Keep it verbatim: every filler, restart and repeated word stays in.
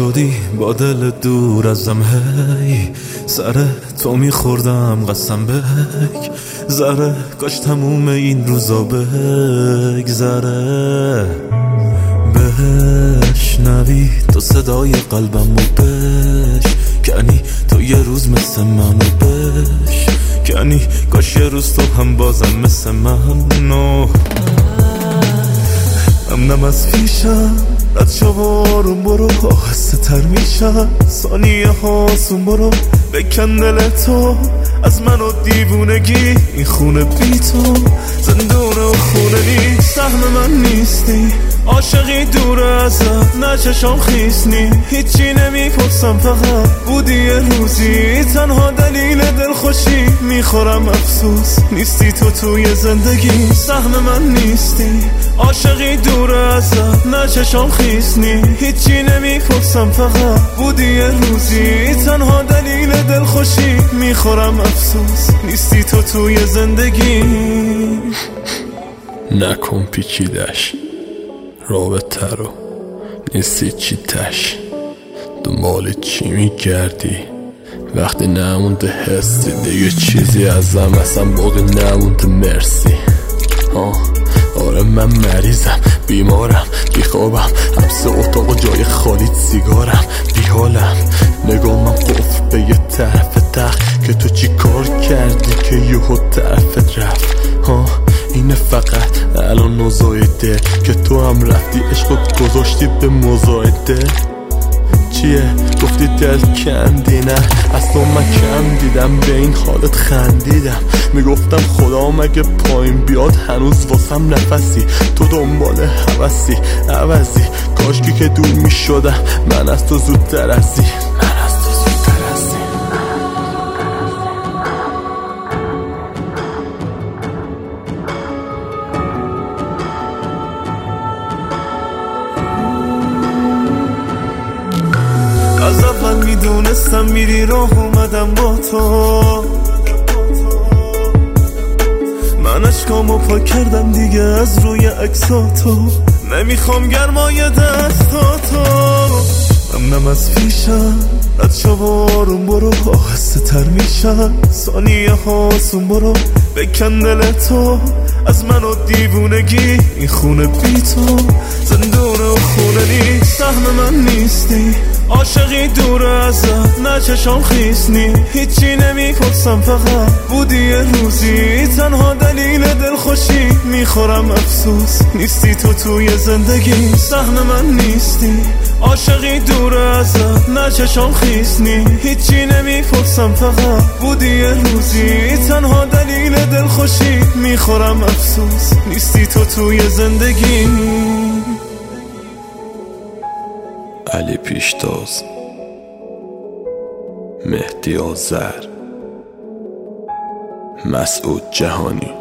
شدی با دل دور ازم، هی سر تو میخوردم قسم بک ذره کاش تموم این روزا بگذره. بشنوی تو صدای قلبم و بش کنی تو یه روز مثل منو بش کنی کاش یه روز تو هم بازم مثل منو. امنم از پیشم رد شوارم برو، آهسته تر میشم ثانیه هاسون برو، بکن دل تو از من و دیوونگی، این خونه بی تو زندون و خونه نی. سهم من نیستی عاشقی دور ازت، نه چشام خیسنی هیچی نمیپرسم، فقط بودی یه روزی تنها دلیل دلخوشی. میخورم افسوس نیستی تو توی زندگی. سهم من نیستی عاشقی دور ازت، نه چشام خیسنی هیچی نمیپرسم، فقط بودی یه روزی تنها دلیل دلخوشی. میخورم افسوس نیستی تو توی زندگی. نکن پیچیدش رابطه رو، نیستی چی تش، دنبال چی میگردی وقتی نمونده حسی دیگه چیزی ازم اصلا باقی نمونده. مرسی آه آره من مریضم بیمارم بیخوابم، حبس اتاق جای خالی سیگارم بیحالم، نگامم قفل به یه طرف تخت که تو چی کار کردی که یهو طرفت رفت. ها اینه فقط الان نزایده که تو هم رفتی عشقت گذاشتی به مزایده. چیه گفتی دل کندی، نه اصلا من کم دیدم به این حالت خندیدم، میگفتم خدا مگه پایین بیاد هنوز واسم نفسی، تو دنبال هوسی عوضی کاشکی که دور میشدم من از تو زودتر ازی. از اول میدونستم میری راه اومدم با تو، من اشکامو پاک کردم دیگه از روی عکساتو، نمیخوام گرمای دستاتو. امنم از پیشم رد شوارم برو، آهسته تر میشم ثانیه هاسون برو، بکن دل تو از من و دیوونگی، این خونه بی تو زندون و خونه نی. سهم من نیستی عاشقی دور ازت، نه چشام خیسنی هیچی نمیپرسم، فقط بودی یه روزی تنها دلیل دلخوشی. میخورم افسوس نیستی تو توی زندگی. سهم من نیستی عاشقی دور ازت، نه چشام خیسنی هیچی نمیپرسم، فقط بودی یه روزی تنها دلیل دلخوشی. میخورم افسوس نیستی تو توی زندگی. علی پیشتاز، مهدی آذر، مسعود جهانی.